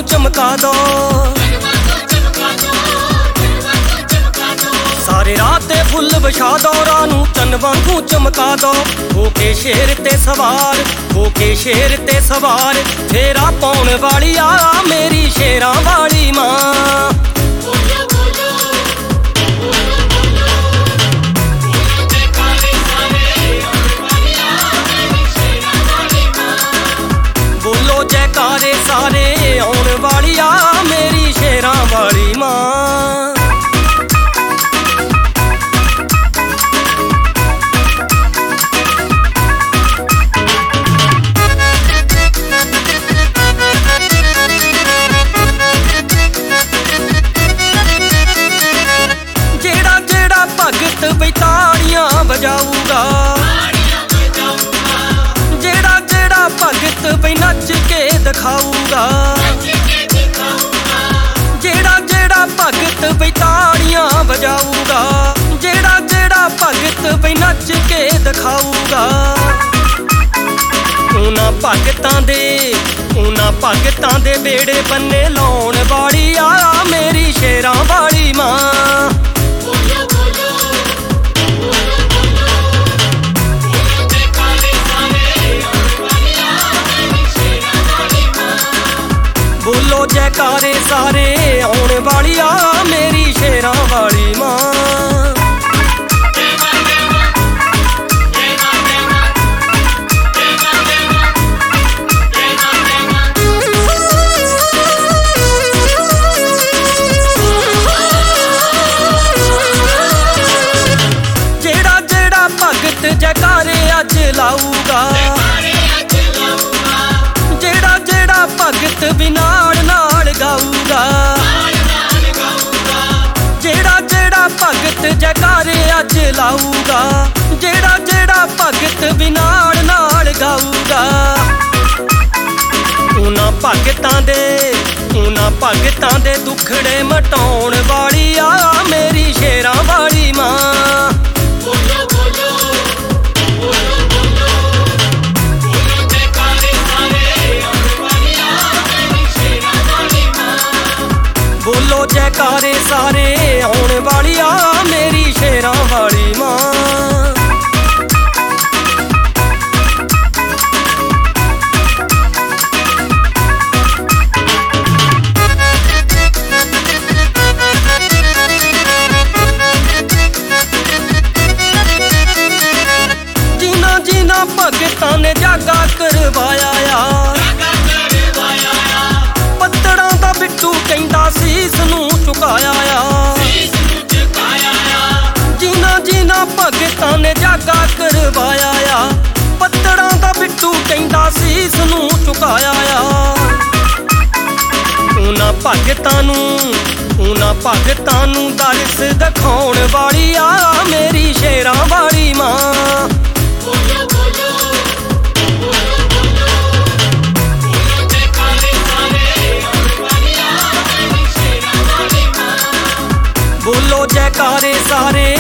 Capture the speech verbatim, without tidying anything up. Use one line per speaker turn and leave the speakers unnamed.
चमका दो। सारे राह ते फुल विछा दो, रानू चन वांगू चमका दो। होके शेर ते सवार, होके शेर ते सवार, फेरा पाउण वाली आ मेरी शेरां वाली मां। बोलो जयकारे सारे आउण वाली आ मेरी शेरां वाली मां। भगत बई ताड़ियां बजाऊगा, जेड़ा जेड़ा भगत बई नच के दिखाऊगा। जेड़ा जेड़ा भगत बई ताड़ियां बजाऊगा, जेड़ा जेड़ा भगत बई नच के दिखाऊगा। उन्हां भगतां दे उन्हां भगतां दे बेड़े बन्ने लाउण वाली आ मेरी शेरां वाली मां। बोलो जयकारे सारे आउण वाली आ मेरी शेरां वाली मां। जेड़ा जेड़ा भगत जयकारे अज लाऊगा, जेड़ा जेड़ा भगत भी नाल नाल गाऊगा। जेड़ा जेड़ा भगत जयकारे अज लाऊगा, जेड़ा जेड़ा भगत भी नाल नाल गाऊगा। उन्हां भगतां दे उन्हां भगतां दे दुखड़े मटाउण वाली आ मेरी शेरां वाली मां। बोलो जयकारे सारे आउण वाली आ मेरी शेरां वाली मां। जिन्हां जिन्हां भगतां ने जागा करवाया आ, पत्तड़ां दा बिट्टू कहंदा सीस नूं चुकाया आ। जिन्हां जिन्हां भगतां ने जागा करवाया आ, पत्तड़ां दा बिट्टू कहंदा सीस नूं चुकाया आ। उन्हां भगतां नूं उन्हां भगतां नूं दरस दिखाउण वाली आ मेरी शेरां वाली मां। बोलो जयकारे सारे